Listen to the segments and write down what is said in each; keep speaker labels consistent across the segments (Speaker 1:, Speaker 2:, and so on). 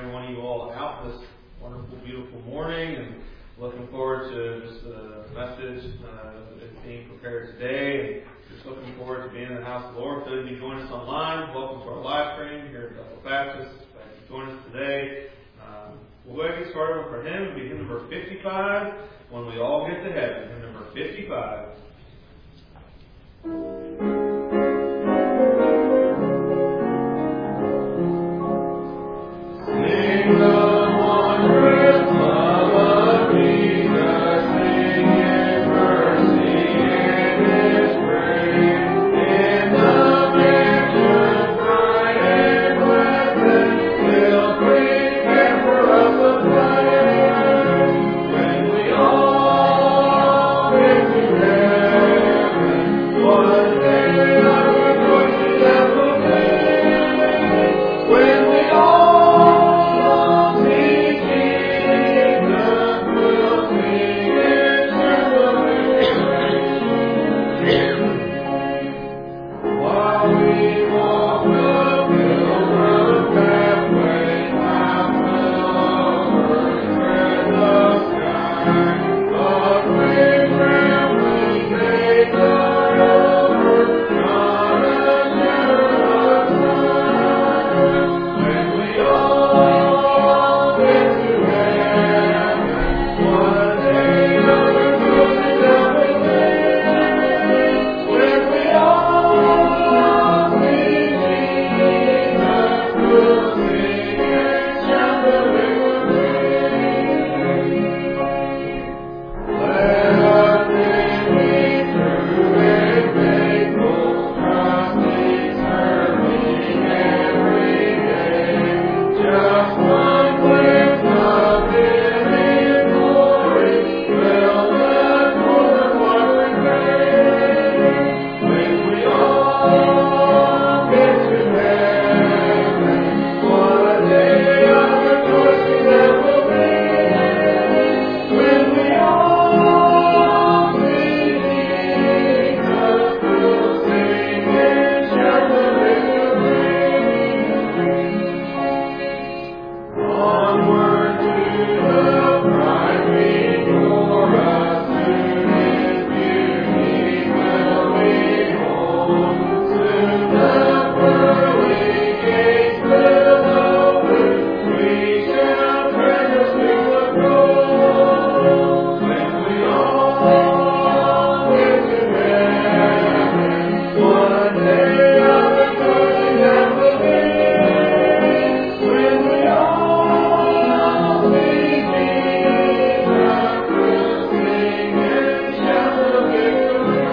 Speaker 1: every one of you all out this wonderful, beautiful morning, and looking forward to just the message that's being prepared today. And just looking forward to being in the house of the Lord. For those of you joining us online, welcome to our live stream here at Bethel Baptist. Glad you joined us today. We'll go ahead and get started with our hymn. It'll be hymn number 55, When We All Get to Heaven. Hymn number 55. Sing the wondrous love of Jesus, sing His mercy and His grace. In the mansion bright and blessed, will prepare for us a place. When we all get to heaven, one day our rejoicing that will be. When we all see Jesus, we'll sing His while we walk the pilgrim pathway, half overspread the sky. A great rambling day forever, not a shadow of turn. When we all get to heaven, one day our rejoicing that will be. When we all see Jesus, we'll sing and shout the victory. Let us then be true and faithful, trusting, serving every day. Just one glimpse of His glory will let forth what we pray. When we all get to heaven, what a day of rejoicing that will be. When we all see Jesus, we'll sing and shout the victory. Onward to the bride before us, soon His beauty will behold. Soon the pearly gates will open, we shall tread the streets of gold. When we all get to heaven, one day of rejoicing that will be. When we all see Jesus, we'll sing and shout the victory.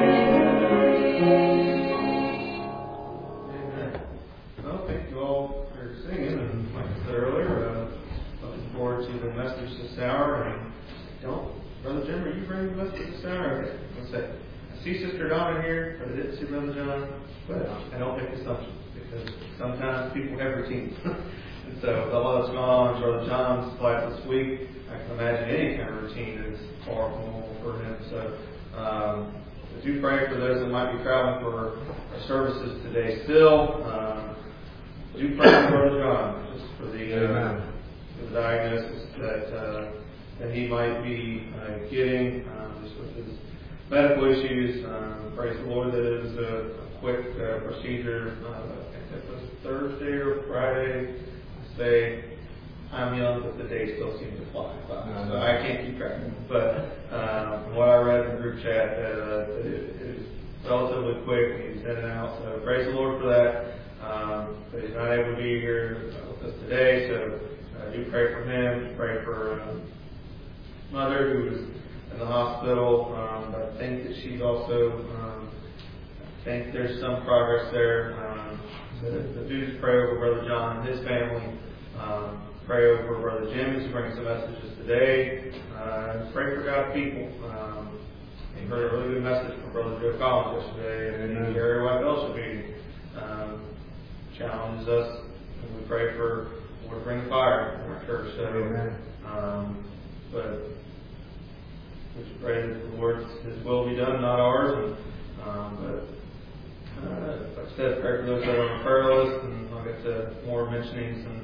Speaker 1: Amen. Well, thank you all for singing, and like I said earlier, looking forward to the message this hour. And Brother Jim, are you bringing the message this hour? Okay, let's say. I see Sister Donna here, but I didn't see Brother John. But I don't make assumptions, because sometimes people have routines. And so, with all that's going on in Brother John's life this week, I can imagine any kind of routine is far from normal for him. So, do pray for those that might be traveling for our services today still. Do pray for Brother John, just for the diagnosis that he might be getting, just with his medical issues. Praise the Lord that it was a quick procedure. I think that was Thursday or Friday. Say, I'm young, but the days still seem to fly by. So I can't keep track of them. But from what I read in the group chat, it was relatively quick, and he's in and out. So praise the Lord for that. But he's not able to be here with us today. So do pray for him. Pray for Mother, who was in the hospital. But I think that she's also, I think there's some progress there. So do just pray over Brother John and his family. Pray over Brother Jim as he brings some messages today. Pray for God's people. We heard a really good message from Brother Joe Collins yesterday in the area White Fellowship meeting. Challenges us, and we pray for Lord to bring fire in our church. So, but we should pray that the Lord's His will be done, not ours. But like I said, pray for those that are on the prayer list, and I'll get to more mentioning some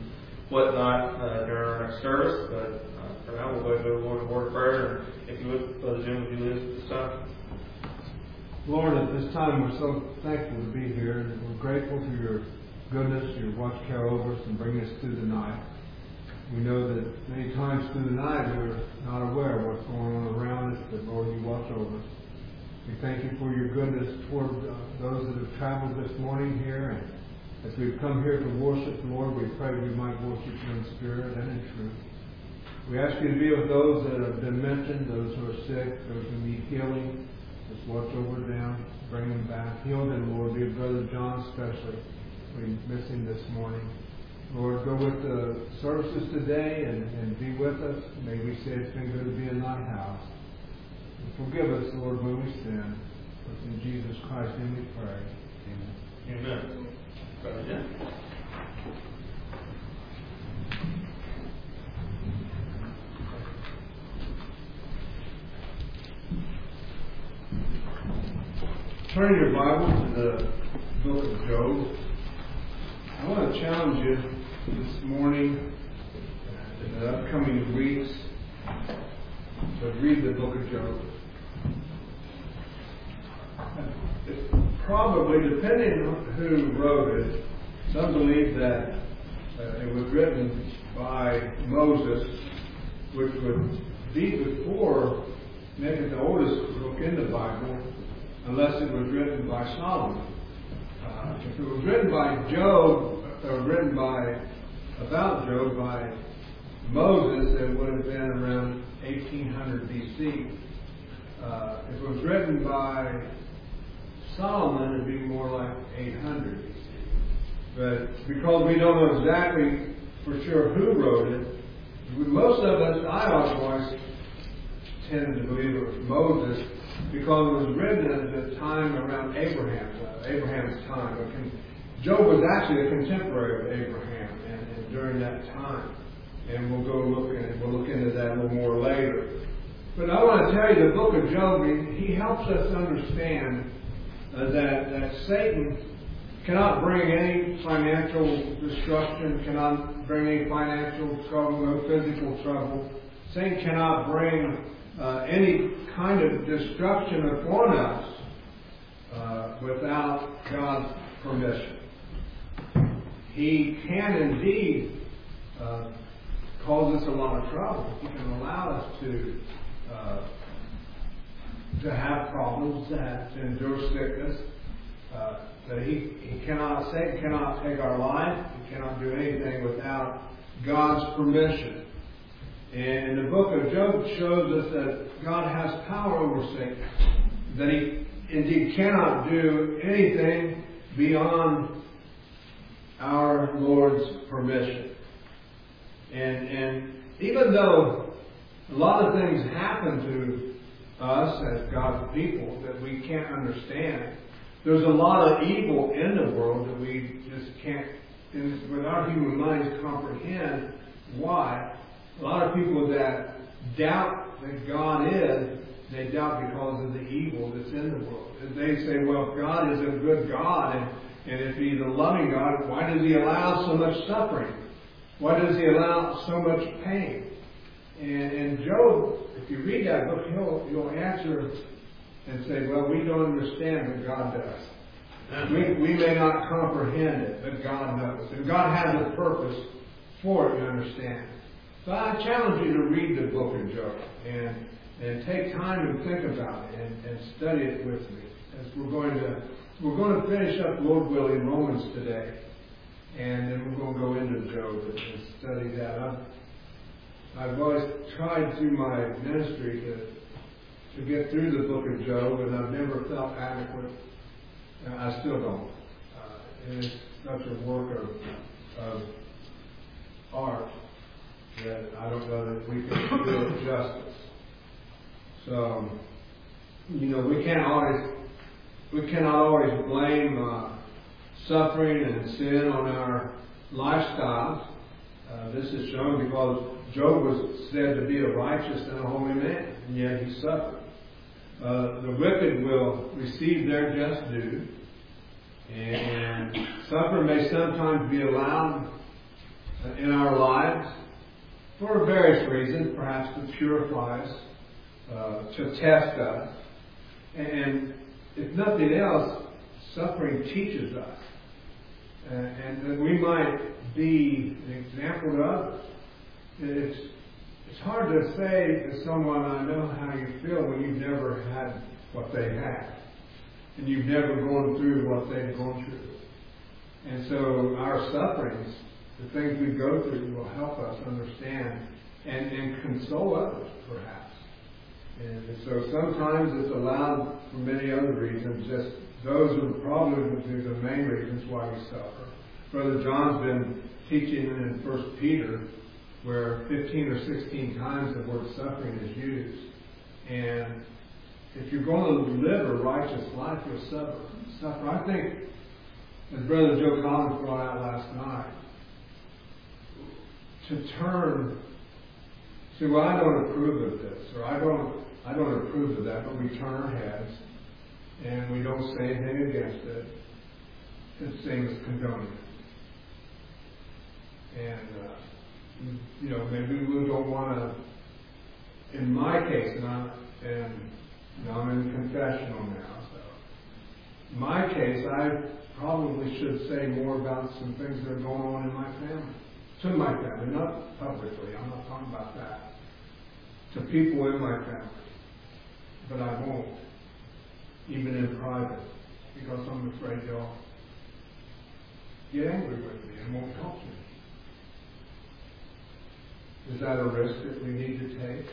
Speaker 1: whatnot during our next service. But for now, we'll go to the Lord in a word of prayer. And if you would, Brother Jim, would you lead us at this time?
Speaker 2: Lord, at this time we're so thankful to be here, and we're grateful for your goodness, your watch care over us and bring us through the night. We know that many times through the night we're not aware of what's going on around us, but Lord, you watch over us. We thank you for your goodness toward those that have traveled this morning here, and as we've come here to worship the Lord, we pray we might worship you in spirit and in truth. We ask you to be with those that have been mentioned, those who are sick, those who need healing. Just watch over them, bring them back. Heal them, Lord. Be with Brother John especially. We miss him this morning. Lord, go with the services today and be with us. May we say it's been good to be in thy house. And forgive us, Lord, when we sin. But in Jesus Christ's name we pray. Amen.
Speaker 1: Amen. Brother Jim.
Speaker 2: Turn your Bible to the book of Job. I want to challenge you this morning, in the upcoming weeks, to read the book of Job. Probably, depending on who wrote it, some believe that it was written by Moses, which would be before maybe the oldest book in the Bible, unless it was written by Solomon. If it was written by Job, or written about Job by Moses, it would have been around 1800 BC. If it was written by Solomon, it would be more like 800 BC. But because we don't know exactly for sure who wrote it, most of us, I otherwise tend to believe it was Moses, because it was written at the time around Abraham's time. Job was actually a contemporary of Abraham, and during that time, and we'll look into that a little more later. But I want to tell you, the book of Job, he helps us understand that Satan cannot bring any financial destruction, cannot bring any financial trouble, no physical trouble. Satan cannot bring any kind of destruction upon us without God's permission. He can indeed cause us a lot of trouble. He can allow us to have problems, to endure sickness. That Satan cannot take our life. He cannot do anything without God's permission. And the book of Job shows us that God has power over Satan. That he indeed cannot do anything beyond our Lord's permission. And even though a lot of things happen to us as God's people that we can't understand, there's a lot of evil in the world that we just can't, with our human minds, comprehend why. A lot of people that doubt that God is, they doubt because of the evil that's in the world. And they say, well, God is a good God, and if He's a loving God, why does He allow so much suffering? Why does He allow so much pain? And Job, if you read that book, he'll answer and say, well, we don't understand what God does. We may not comprehend it, but God knows. And God has a purpose for it, you understand. So I challenge you to read the book of Job and take time and think about it and study it with me. As we're going to finish up, Lord willing, Romans today. And then we're going to go into Job and study that. I've always tried through my ministry to get through the book of Job, and I've never felt adequate. I still don't. And it's such a work of art that I don't know that we can do it justice. So, we cannot always blame suffering and sin on our lifestyles. This is shown because Job was said to be a righteous and a holy man, and yet he suffered. The wicked will receive their just due, and suffering may sometimes be allowed in our lives for various reasons, perhaps to purify us, to test us. And if nothing else, suffering teaches us. And that we might be an example to others. It's hard to say to someone, I know how you feel, when you've never had what they had. And you've never gone through what they've gone through. And so our sufferings, the things we go through, will help us understand and console others, perhaps. And so sometimes it's allowed for many other reasons. Just those are probably the main reasons why we suffer. Brother John's been teaching in 1 Peter, where 15 or 16 times the word suffering is used. And if you're going to live a righteous life, you'll suffer. I think, as Brother Joe Collins brought out last night, to turn, say, well, I don't approve of this, or I don't approve of that, but we turn our heads and we don't say anything against it. It's the same as condoning it. And maybe we don't want to. In my case, and I'm in confessional now, so in my case, I probably should say more about some things that are going on in my family. To my family, not publicly. I'm not talking about that. To people in my family. But I won't. Even in private. Because I'm afraid they'll get angry with me and won't talk to me. Is that a risk that we need to take?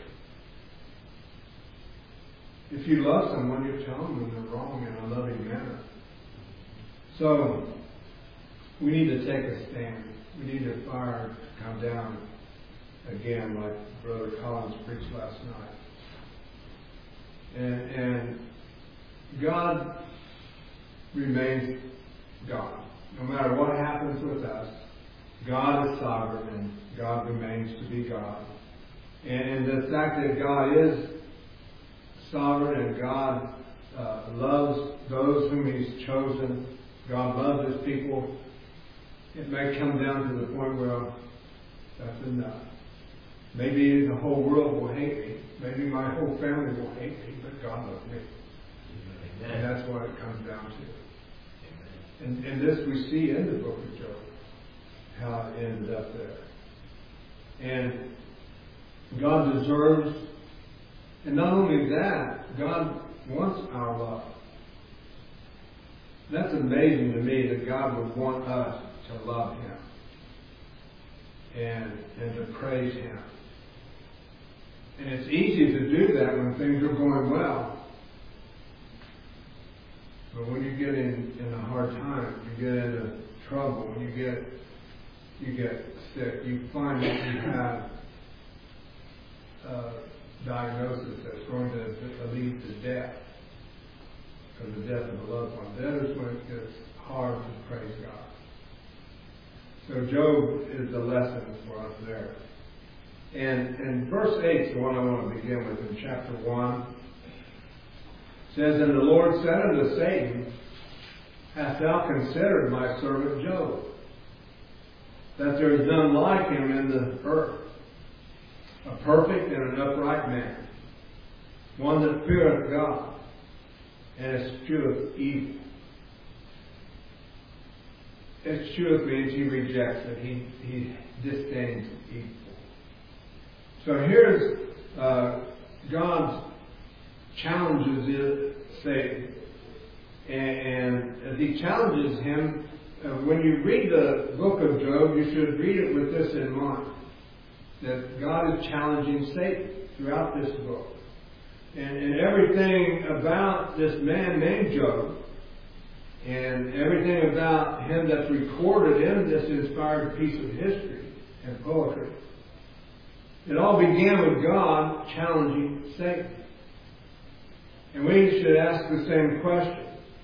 Speaker 2: If you love someone, you're telling them they're wrong in a loving manner. So, we need to take a stand. We need the fire to come down again, like Brother Collins preached last night. And God remains God. No matter what happens with us, God is sovereign and God remains to be God. And the fact that God is sovereign and God loves those whom He's chosen, God loves His people, it may come down to the point where that's enough. Maybe the whole world will hate me. Maybe my whole family will hate me, but God loves me. Amen. And that's what it comes down to. Amen. And this we see in the book of Job, how it ended up there. And God deserves, and not only that, God wants our love. That's amazing to me that God would want us to love Him and to praise Him. And it's easy to do that when things are going well. But when you get in a hard time, you get into trouble, you get sick, you find that you have a diagnosis that's going to lead to death, because the death of a loved one. That is when it gets hard to praise God. So Job is the lesson for us there. And verse 8 is the one I want to begin with in chapter 1. It says, And the Lord said unto Satan, Hast thou considered my servant Job, that there is none like him in the earth, a perfect and an upright man, one that feareth God, and escheweth evil. Escheweth means he rejects it. He disdains evil. So here's God's challenges Satan. And as he challenges him, when you read the book of Job, you should read it with this in mind, that God is challenging Satan throughout this book. And everything about this man named Job, and everything about him that's recorded in this inspired piece of history and poetry, it all began with God challenging Satan. And we should ask the same question.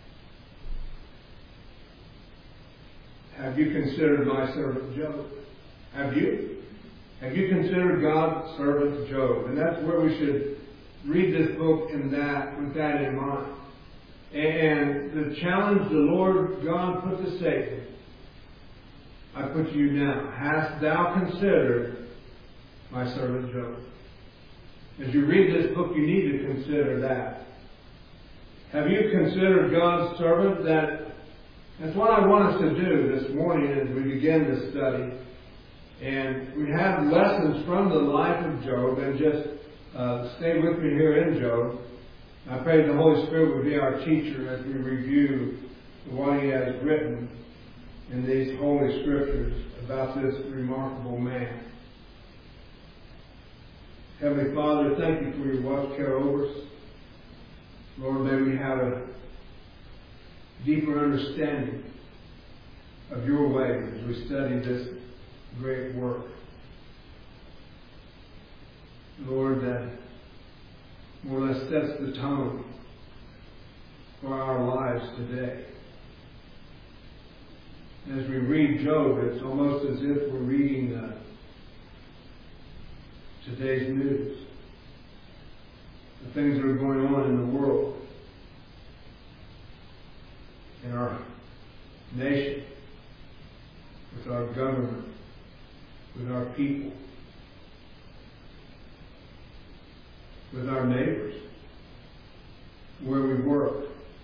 Speaker 2: Have you considered my servant Job? Have you? Have you considered God's servant Job? And that's where we should read this book with that in mind. And the challenge the Lord God put to Satan, I put to you now, hast thou considered my servant Job? As you read this book, you need to consider that. Have you considered God's servant? That's what I want us to do this morning as we begin this study. And we have lessons from the life of Job, and just stay with me here in Job. I pray the Holy Spirit would be our teacher as we review what He has written in these Holy Scriptures about this remarkable man. Heavenly Father, thank you for your watch care over us. Lord, may we have a deeper understanding of your way as we study this great work. Lord, that more or less sets the tone for our lives today. As we read Job, it's almost as if we're reading today's news. The things that are going on in the world, in our nation, with our government, with our people, with our neighbors, where we work,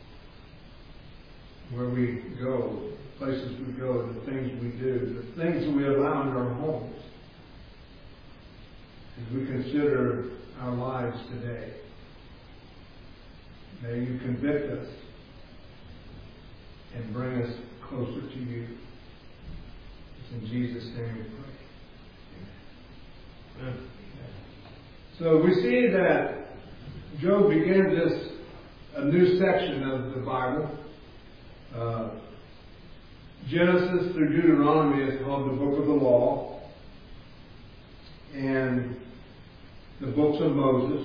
Speaker 2: where we go, places we go, the things we do, the things that we allow in our homes. As we consider our lives today, may you convict us and bring us closer to you. It's in Jesus' name we pray. Amen. So we see that Job begins a new section of the Bible. Genesis through Deuteronomy is called the Book of the Law, and the books of Moses.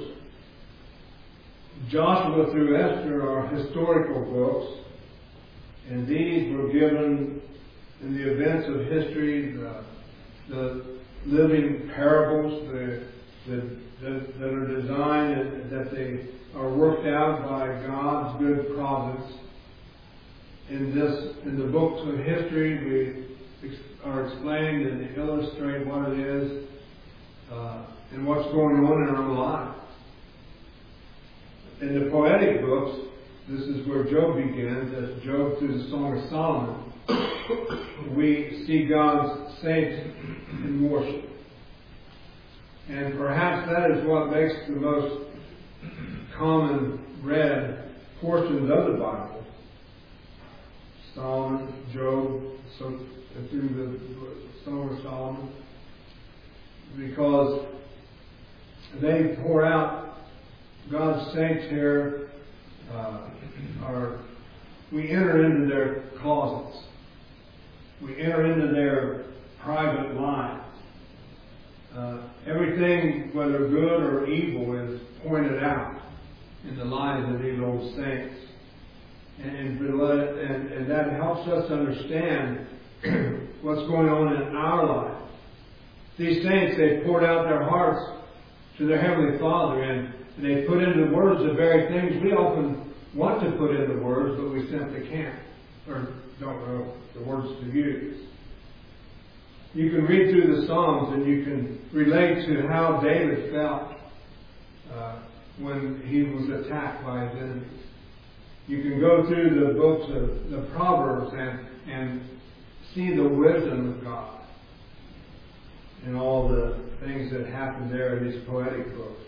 Speaker 2: Joshua through Esther are historical books, and these were given in the events of history, the living parables that are designed and that they are worked out by God's good providence. In the books of history, we are explained and illustrate what it is and what's going on in our lives. In the poetic books, this is where Job begins, as Job through the Song of Solomon. We see God's saints in worship. And perhaps that is what makes the most common read portions of the Bible. Solomon, Job, through the Song of Solomon. Because they pour out God's saints here. We enter into their closets. We enter into their private lives. Everything, whether good or evil, is pointed out in the lives of these old saints. And that helps us understand what's going on in our lives. These saints, they poured out their hearts to their Heavenly Father, and they put into words the very things we often want to put into words, but we simply can't, or don't know the words to use. You can read through the Psalms and you can relate to how David felt when he was attacked by his enemies. You can go through the books of the Proverbs and see the wisdom of God and all the things that happen there in these poetic books.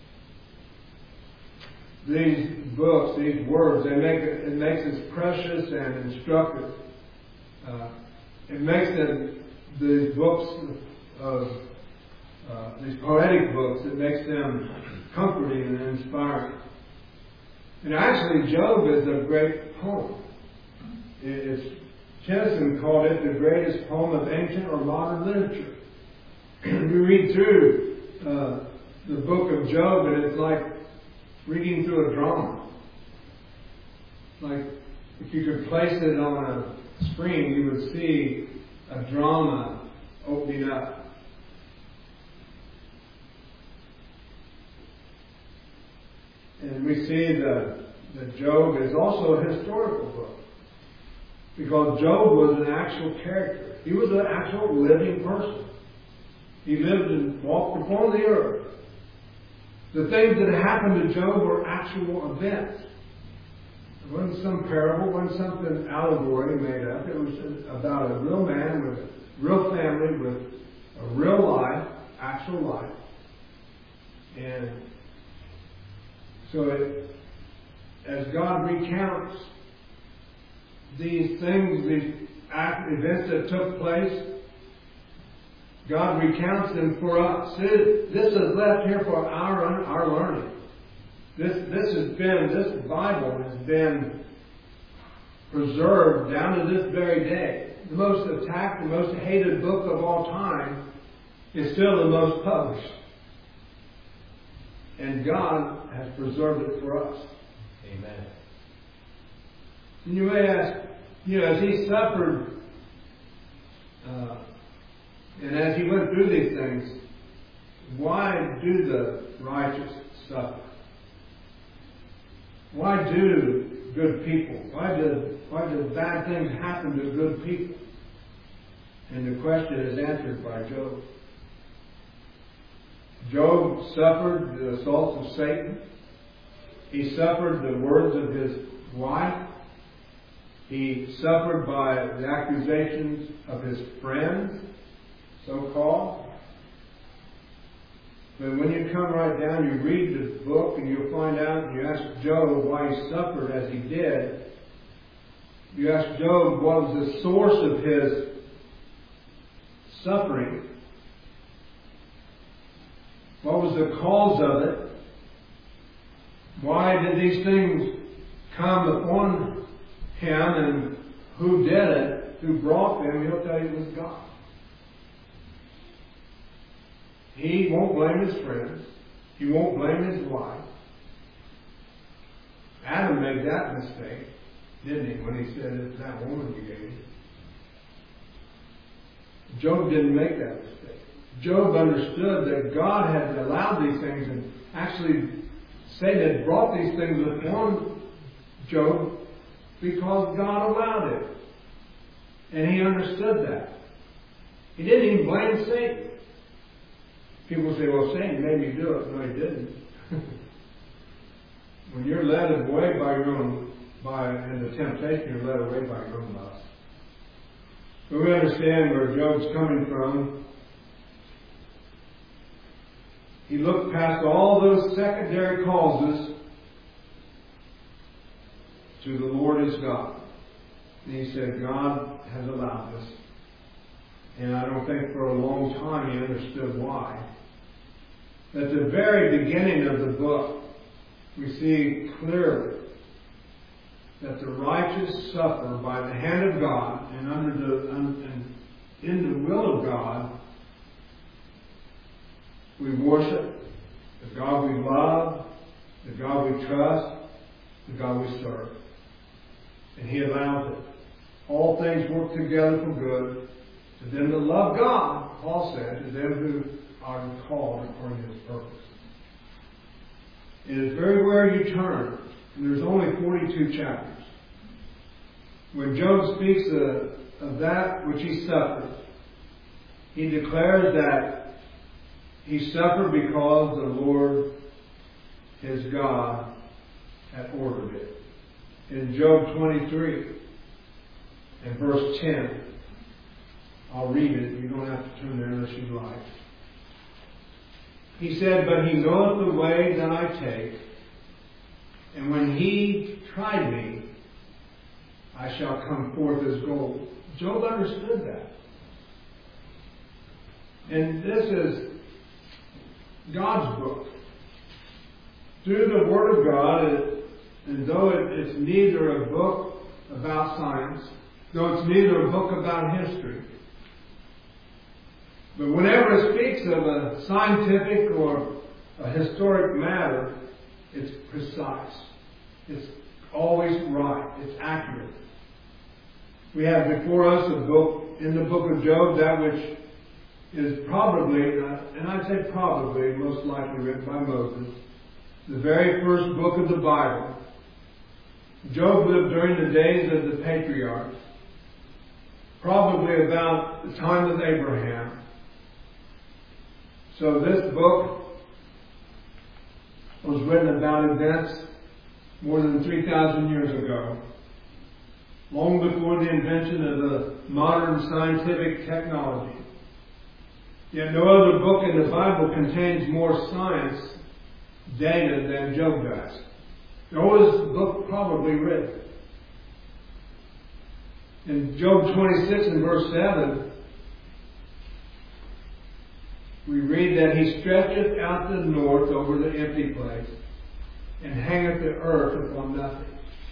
Speaker 2: These books, these words, it makes us precious and instructive. It makes these books of these poetic books, it makes them comforting and inspiring. And actually, Job is a great poem. Tennyson called it the greatest poem of ancient or modern literature. You read through the book of Job, and it's like reading through a drama. Like if you could place it on a screen, you would see a drama opening up. And we see that Job is also a historical book. Because Job was an actual character. He was an actual living person. He lived and walked upon the earth. The things that happened to Job were actual events. It wasn't some parable, it wasn't something allegory made up. It was about a real man with a real family, with a real life, actual life. And so as God recounts these things, these events that took place, God recounts them for us. This is left here for our learning. This Bible has been preserved down to this very day. The most attacked, the most hated book of all time is still the most published. And God has preserved it for us.
Speaker 3: Amen.
Speaker 2: And you may ask, as he suffered, and as he went through these things, why do the righteous suffer? Why do good people? Why do bad things happen to good people? And the question is answered by Job. Job suffered the assaults of Satan. He suffered the words of his wife. He suffered by the accusations of his friends, so-called. But when you come right down, you read the book and you'll find out, and you ask Job why he suffered as he did. You ask Job what was the source of his suffering. What was the cause of it? Why did these things come upon him, and who did it? Who brought them? He'll tell you it was God. He won't blame his friends. He won't blame his wife. Adam made that mistake, didn't he, when he said, "It's that woman you gave me." Job didn't make that mistake. Job understood that God had allowed these things, and actually Satan had brought these things upon Job because God allowed it. And he understood that. He didn't even blame Satan. People say, "Well, Satan made me do it." No, he didn't. When you're led away in the temptation, you're led away by your own lust. But we understand where Job's coming from. He looked past all those secondary causes to the Lord is God. And he said, God has allowed this. And I don't think for a long time he understood why. At the very beginning of the book, we see clearly that the righteous suffer by the hand of God and in the will of God. We worship the God we love, the God we trust, the God we serve. And He allows it. All things work together for good to them that love God, Paul said, to them who are called according to His purpose. It is very where you turn, and there's only 42 chapters. When Job speaks of that which he suffered, he declares that he suffered because the Lord, his God, had ordered it. In Job 23 and verse 10, I'll read it. You don't have to turn there unless you like. He said, "But He knoweth the way that I take, and when He tried me, I shall come forth as gold." Job understood that. And this is God's book. Through the Word of God, and though it's neither a book about science, though it's neither a book about history, but whenever it speaks of a scientific or a historic matter, it's precise. It's always right. It's accurate. We have before us a book, in the book of Job, that which is probably, and I'd say probably, most likely written by Moses, the very first book of the Bible. Job lived during the days of the patriarchs. probably about the time of Abraham. So this book was written about events more than 3,000 years ago, long before the invention of the modern scientific technology. Yet no other book in the Bible contains more science data than Job does. Nor was the book probably written. In Job 26 and verse 7, we read that he stretcheth out the north over the empty place, and hangeth the earth upon nothing.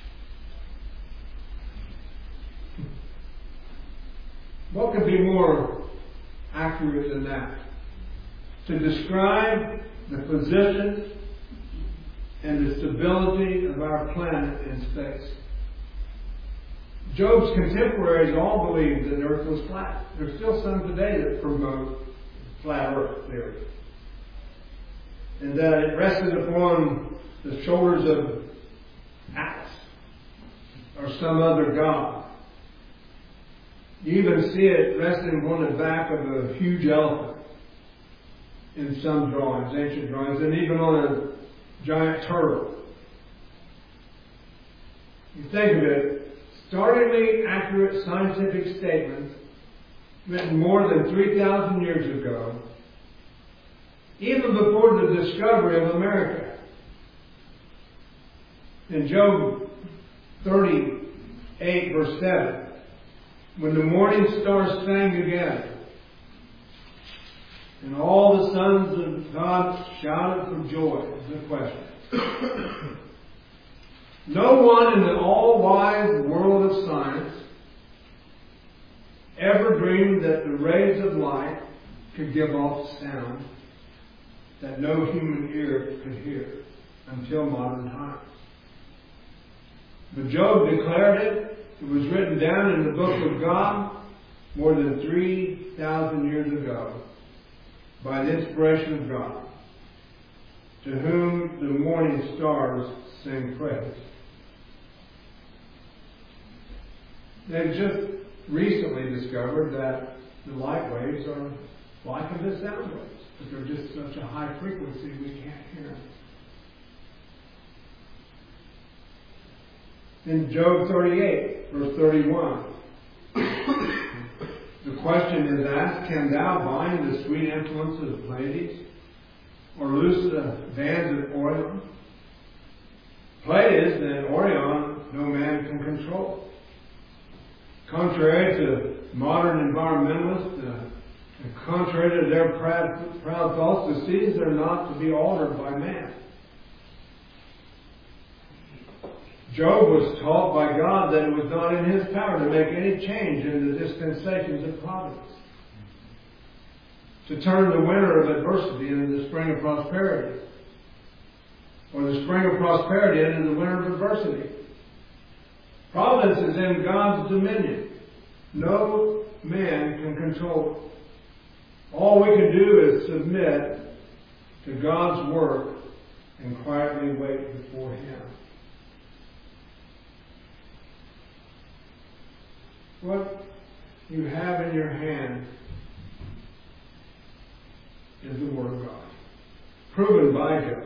Speaker 2: What could be more accurate than that? To describe the position and the stability of our planet in space. Job's contemporaries all believed that the earth was flat. There's still some today that promote flat earth theory. And that it rested upon the shoulders of Atlas or some other god. You even see it resting upon the back of a huge elephant in some drawings, ancient drawings, and even on a giant turtle. You think of it, startlingly accurate scientific statements written more than 3,000 years ago, even before the discovery of America. In Job 38, verse 7, when the morning stars sang together, and all the sons of God shouted for joy, is the question. No one in the all-wise world of science ever dreamed that the rays of light could give off sound that no human ear could hear until modern times. But Job declared it. It was written down in the book of God more than 3,000 years ago by the inspiration of God, to whom the morning stars sing praise. They've just recently discovered that the light waves are like the sound waves, but they're just such a high frequency we can't hear them. In Job 38, verse 31, the question is asked, can thou bind the sweet influence of the Pleiades, or loose the bands of Orion? Pleiades and Orion no man can control. Contrary to modern environmentalists, and contrary to their proud thoughts, the seasons are not to be altered by man. Job was taught by God that it was not in his power to make any change in the dispensations of providence, to turn the winter of adversity into the spring of prosperity, or the spring of prosperity into the winter of adversity. Providence is in God's dominion. No man can control it. All we can do is submit to God's work and quietly wait before Him. What you have in your hand is the Word of God, proven by Job.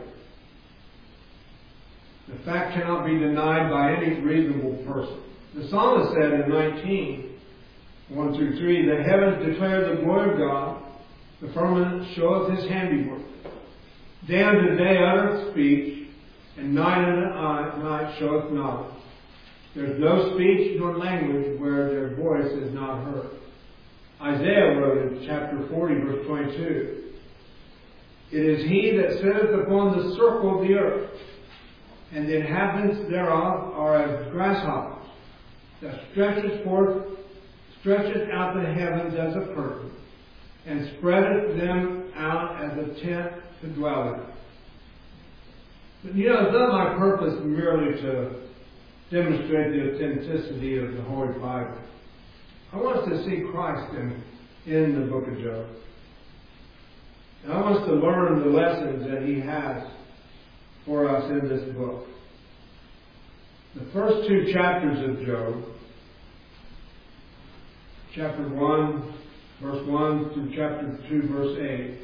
Speaker 2: The fact cannot be denied by any reasonable person. The psalmist said in 19, 1 through 3, the heavens declare the glory of God, the firmament showeth His handiwork. Day unto day uttereth speech, and night unto night showeth knowledge. There is no speech nor language where their voice is not heard. Isaiah wrote in chapter 40, verse 22, it is He that sitteth upon the circle of the earth, and the inhabitants thereof are as grasshoppers, that stretcheth out the heavens as a curtain, and spreadeth them out as a tent to dwell in. But it's not my purpose merely to demonstrate the authenticity of the Holy Bible. I want us to see Christ in the book of Job. And I want us to learn the lessons that He has for us in this book. The first two chapters of Job chapter 1, verse 1 through chapter 2, verse 8,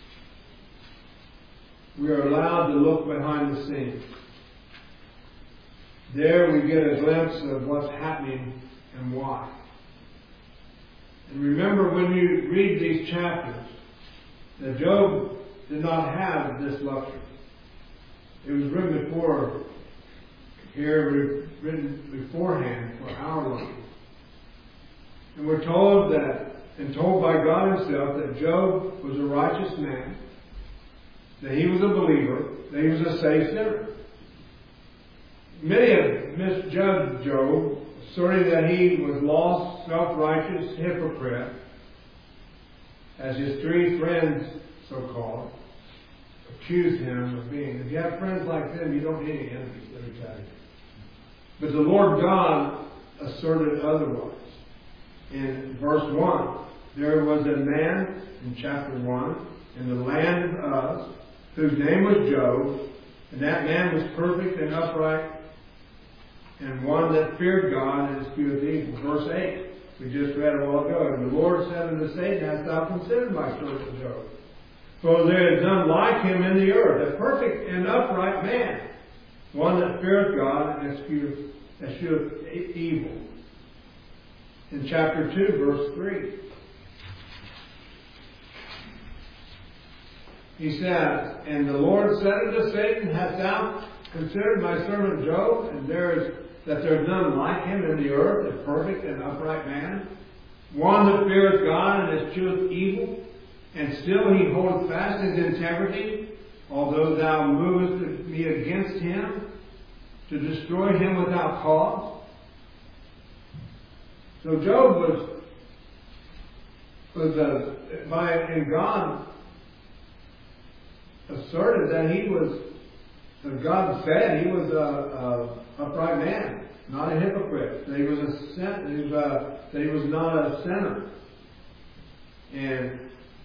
Speaker 2: we are allowed to look behind the scenes. There we get a glimpse of what's happening and why. And remember, when you read these chapters, that Job did not have this luxury. It was written beforehand for our life. And we're told by God Himself that Job was a righteous man, that he was a believer, that he was a saved sinner. Many have misjudged Job, asserting that he was lost, self-righteous hypocrite, as his three friends, so-called, accused him of being. If you have friends like them, you don't need any enemies, let me tell you. But the Lord God asserted otherwise. In verse 1, there was a man, in chapter 1, in the land of Uz, whose name was Job, and that man was perfect and upright, and one that feared God and eschewed evil. Verse 8, we just read a while ago. And the Lord said unto Satan, Hast thou considered my servant Job? For there is none like him in the earth, a perfect and upright man, one that feareth God and escheweth evil. In chapter 2, verse 3, he says, And the Lord said unto Satan, Hast thou considered my servant Job? And there is none like him in the earth, a perfect and upright man, one that feareth God and escheweth evil, and still he holdeth fast his integrity, although thou movest me against him, to destroy him without cause. So Job and God asserted that he was, that God said he was a upright man, not a hypocrite. That he was that he was not a sinner. And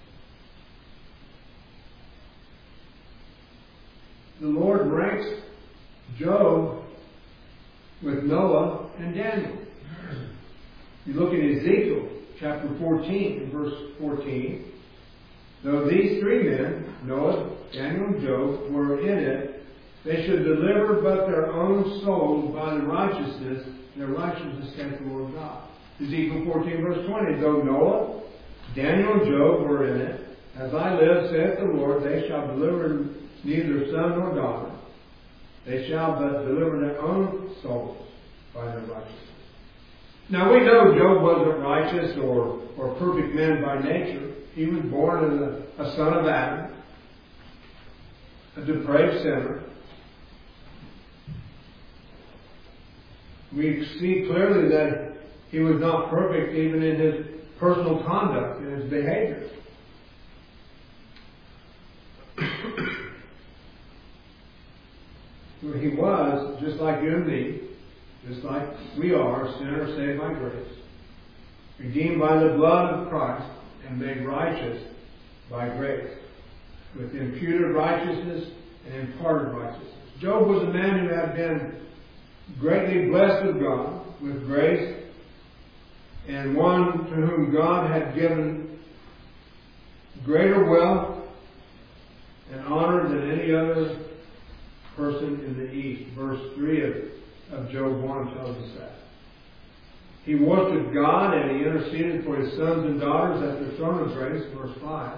Speaker 2: the Lord ranks Job with Noah and Daniel. You look at Ezekiel chapter 14 and verse 14. Though these three men, Noah, Daniel, and Job, were in it, they should deliver but their own souls by the righteousness, their righteousness saith the Lord God. Ezekiel 14 verse 20. Though Noah, Daniel, and Job were in it, as I live, saith the Lord, they shall deliver neither son nor daughter. They shall but deliver their own souls by their righteousness. Now we know Job wasn't righteous or perfect man by nature. He was born as a son of Adam, a depraved sinner. We see clearly that he was not perfect even in his personal conduct and his behavior. He was just like you and me, just like we are, sinners saved by grace, redeemed by the blood of Christ, and made righteous by grace, with imputed righteousness and imparted righteousness. Job was a man who had been greatly blessed of God with grace, and one to whom God had given greater wealth and honor than any other person in the East. Verse 3 of Job 1 tells us that. He worshipped God and he interceded for his sons and daughters at the throne of grace, verse 5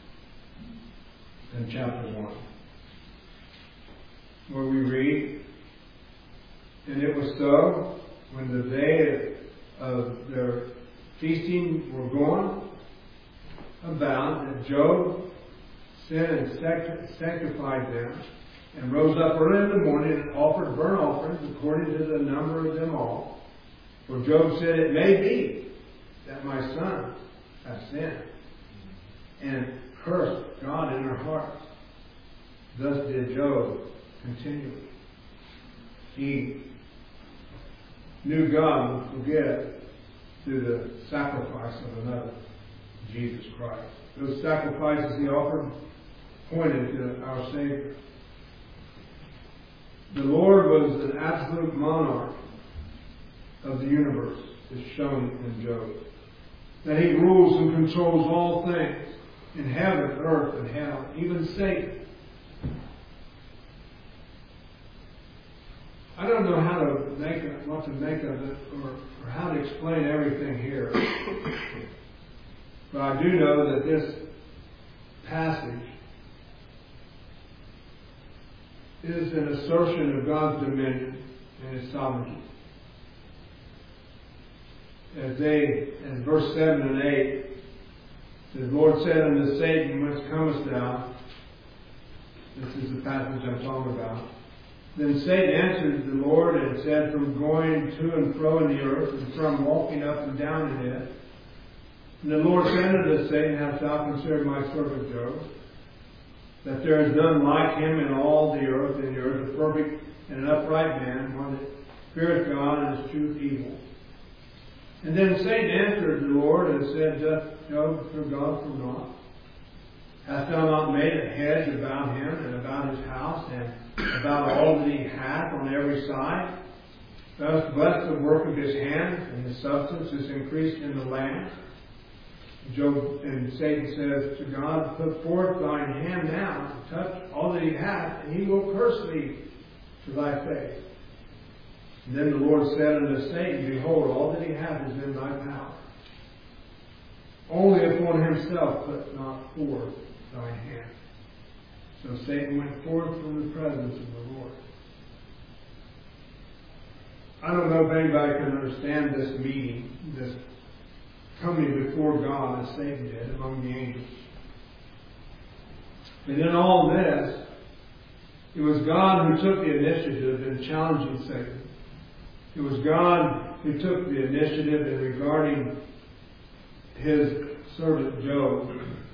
Speaker 2: in chapter 1, where we read, And it was so, when the day of their feasting were gone about, that Job sent and sanctified them, and rose up early in the morning and offered burnt offerings according to the number of them all. For Job said, It may be that my son has sinned, and cursed God in her heart. Thus did Job continually. He knew God would forgive through the sacrifice of another, Jesus Christ. Those sacrifices he offered pointed to our Savior. The Lord was an absolute monarch of the universe, as shown in Job. that He rules and controls all things in heaven, earth, and hell, even Satan. I don't know what to make of it, or how to explain everything here. But I do know that this passage is an assertion of God's dominion and His sovereignty. In verse 7 and 8, the Lord said unto Satan, Whence comest thou? This is the passage I'm talking about. Then Satan answered the Lord and said, From going to and fro in the earth, and from walking up and down in it. And the Lord said unto Satan, Hast thou considered my servant Job, that there is none like him in all the earth, a perfect and an upright man, one that feareth God and escheweth evil. And then Satan answered the Lord and said, Doth Job fear God for naught? Hast thou not made a hedge about him and about his house and about all that he hath on every side? Thou hast blessed the work of his hands, and his substance is increased in the land. And Satan says to God, Put forth thine hand now to touch all that he hath, and he will curse thee to thy face. And then the Lord said unto Satan, Behold, all that he hath is in thy power. Only upon himself put not forth thine hand. So Satan went forth from the presence of the Lord. I don't know if anybody can understand this meeting, this coming before God as Satan did among the angels. And in all this, it was God who took the initiative in challenging Satan. It was God who took the initiative in regarding His servant Job.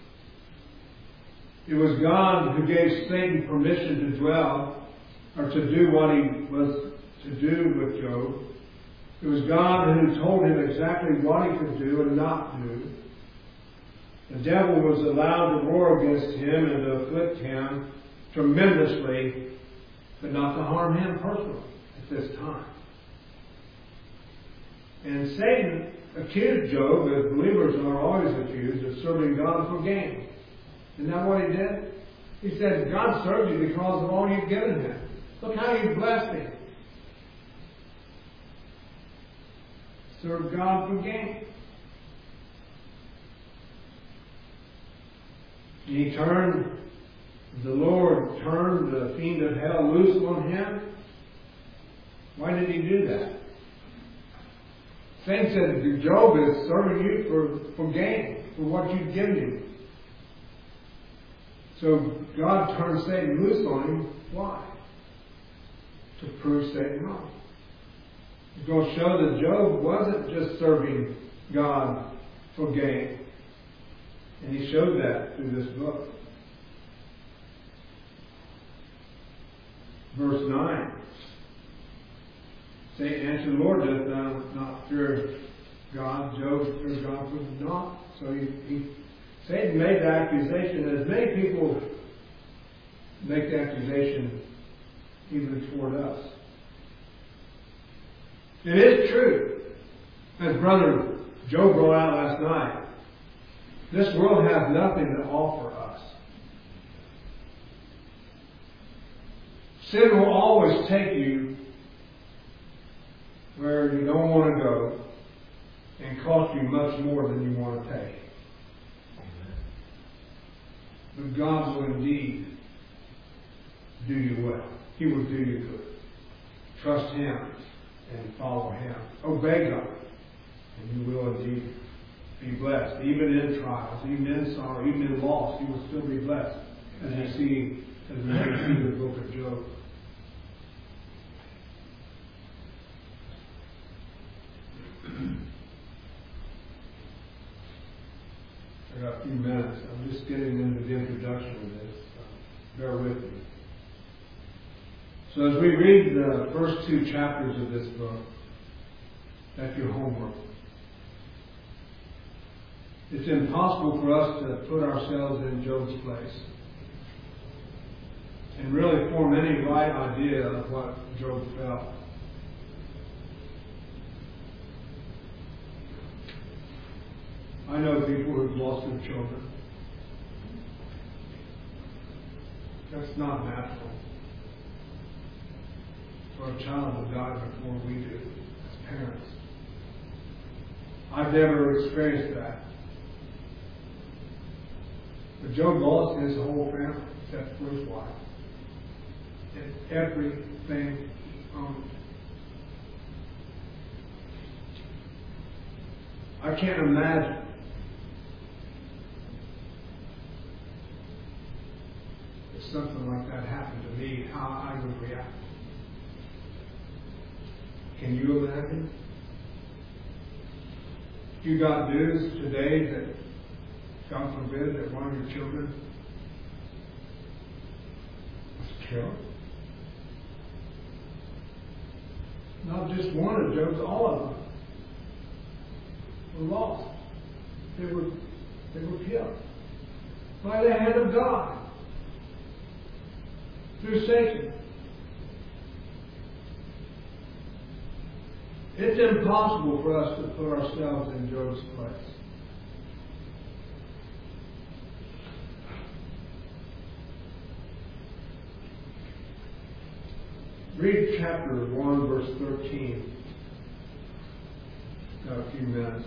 Speaker 2: It was God who gave Satan permission to dwell or to do what he was to do with Job. It was God who told him exactly what he could do and not do. The devil was allowed to war against him and to afflict him tremendously, but not to harm him personally at this time. And Satan accused Job, as believers are always accused, of serving God for gain. Isn't that what he did? He said, God served you because of all you've given him. Look how you blessed him. Serve God for gain. And the Lord turned the fiend of hell loose on him. Why did he do that? Satan said, Job is serving you for gain, for what you've given him. So God turned Satan loose on him. Why? To prove Satan wrong. It's going to show that Job wasn't just serving God for gain. And he showed that through this book. Verse 9. Satan answered the Lord, Doth thou not fear God? Job feared God for naught. So Satan made the accusation, as many people make the accusation even toward us. It is true, as Brother Joe brought out last night, this world has nothing to offer us. Sin will always take you where you don't want to go and cost you much more than you want to take. But God will indeed do you well. He will do you good. Trust Him and follow Him. Obey God, and you will indeed be blessed. Even in trials, even in sorrow, even in loss, you will still be blessed. As we see the book of Job. I got a few minutes. I'm just getting into the introduction of this. Bear with me. So as we read the first two chapters of this book, that's your homework. It's impossible for us to put ourselves in Job's place and really form any right idea of what Job felt. I know people who've lost their children. That's not natural for a child to die before we do as parents. I've never experienced that. But Job lost his whole family except for his wife. And everything he owned. I can't imagine if something like that happened to me, how I would react. Can you imagine? You got news today that, God forbid, that one of your children was killed? Not just one of Job's, all of them were lost. They were killed by the hand of God through Satan. It's impossible for us to put ourselves in Job's place. Read chapter 1, verse 13. Got a few minutes.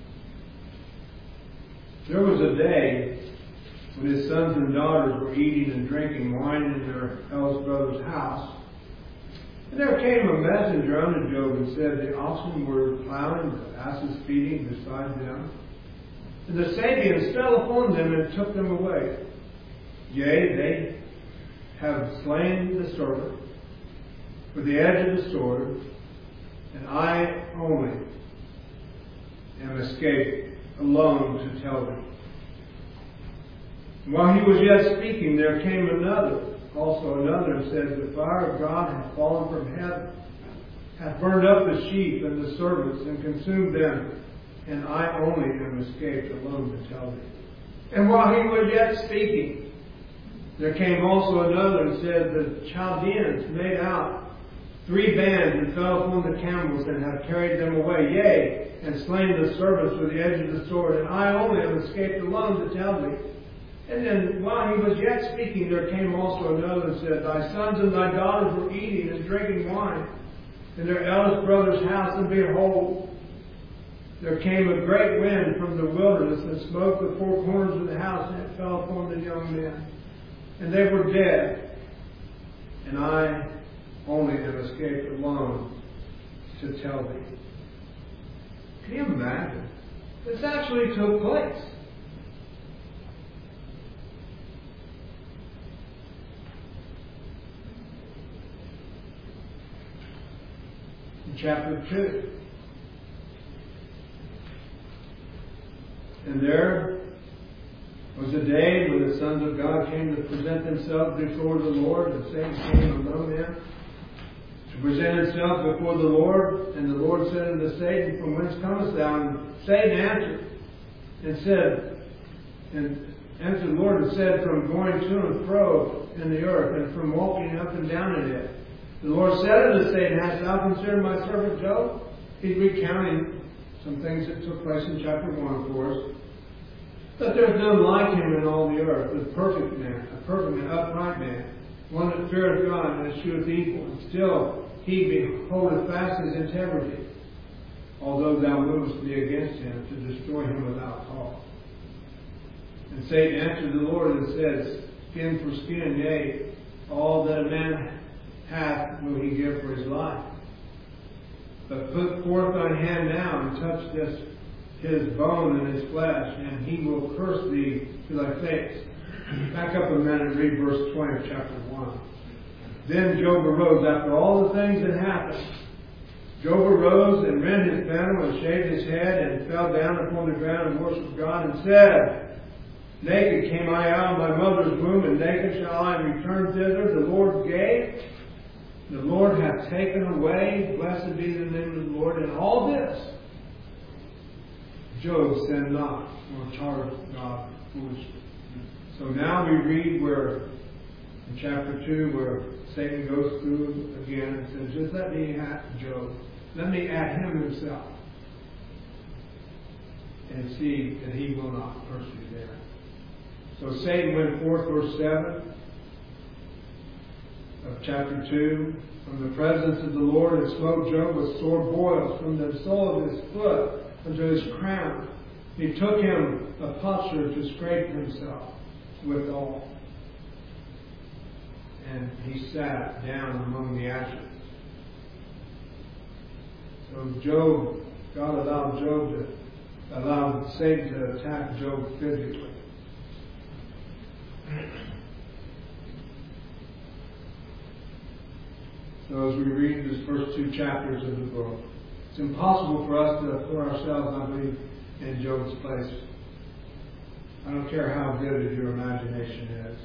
Speaker 2: There was a day when his sons and daughters were eating and drinking wine in their eldest brother's house. And there came a messenger unto Job and said, the oxen were plowing, the asses feeding beside them. And the Sabeans fell upon them and took them away. Yea, they have slain the serpent with the edge of the sword, and I only am escaped alone to tell them. And while he was yet speaking, there came also another, and said, the fire of God hath fallen from heaven, hath burned up the sheep and the servants, and consumed them, and I only am escaped alone to tell thee. And while he was yet speaking, there came also another, and said, the Chaldeans made out 3 bands, and fell upon the camels, and have carried them away, yea, and slain the servants with the edge of the sword, and I only am escaped alone to tell thee. And then, while he was yet speaking, there came also another and said, thy sons and thy daughters were eating and drinking wine in their eldest brother's house, and behold, there came a great wind from the wilderness, and smote the 4 corners of the house, and it fell upon the young men. And they were dead, and I only am escaped alone to tell thee. Can you imagine? This actually took place. In chapter 2. And there was a day when the sons of God came to present themselves before the Lord, and Satan came among them to present himself before the Lord. And the Lord said unto Satan, from whence comest thou? And Satan answered the Lord and said, from going to and fro in the earth, and from walking up and down in it. The Lord said unto Satan, hast thou considered my servant Job? He's recounting some things that took place in chapter 1 for us. That there's none like him in all the earth, a perfect man, upright man, one that feareth God and escheweth evil, and still he beholdeth fast his integrity, although thou movest thee against him to destroy him without cause. And Satan answered the Lord and said, skin for skin, yea, all that a man hath will he give for his life. But put forth thine hand now and touch his bone and his flesh, and he will curse thee to thy face. Back up a minute and read verse 20 of chapter 1. Then Job arose after all the things that happened. Job arose and rent his mantle and shaved his head and fell down upon the ground and worshipped God and said, naked came I out of my mother's womb, and naked shall I return thither. The Lord gave, the Lord hath taken away. Blessed be the name of the Lord. And all this Job sinned not, nor charged God foolishly. So now we read where, in chapter 2, where Satan goes through again and says, just let me at Job. Let me at him himself. and see that he will not pursue them. So Satan went forth, verse 7 of chapter 2, from the presence of the Lord, and smote Job with sore boils from the sole of his foot unto his crown. He took him a potsherd to scrape himself withal. And he sat down among the ashes. So God allowed Satan to attack Job physically. So as we read these first 2 chapters of the book, it's impossible for us to put ourselves, I believe, in Job's place. I don't care how vivid your imagination is.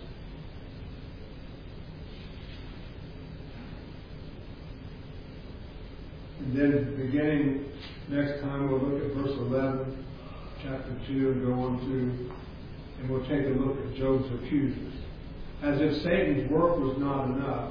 Speaker 2: And then beginning next time we'll look at verse 11, chapter 2, and go on to, and we'll take a look at Job's accusers. As if Satan's work was not enough,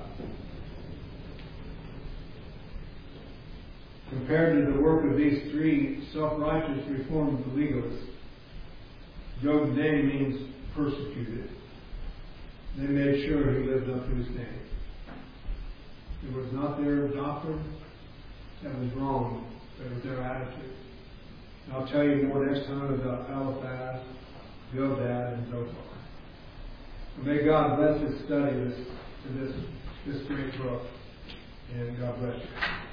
Speaker 2: compared to the work of these 3 self-righteous reformed legalists, Job's name means persecuted. They made sure he lived up to his name. It was not their doctrine that was wrong, but it was their attitude. And I'll tell you more next time about Eliphaz, Bildad, and Zophar. And may God bless his study this great book. And God bless you.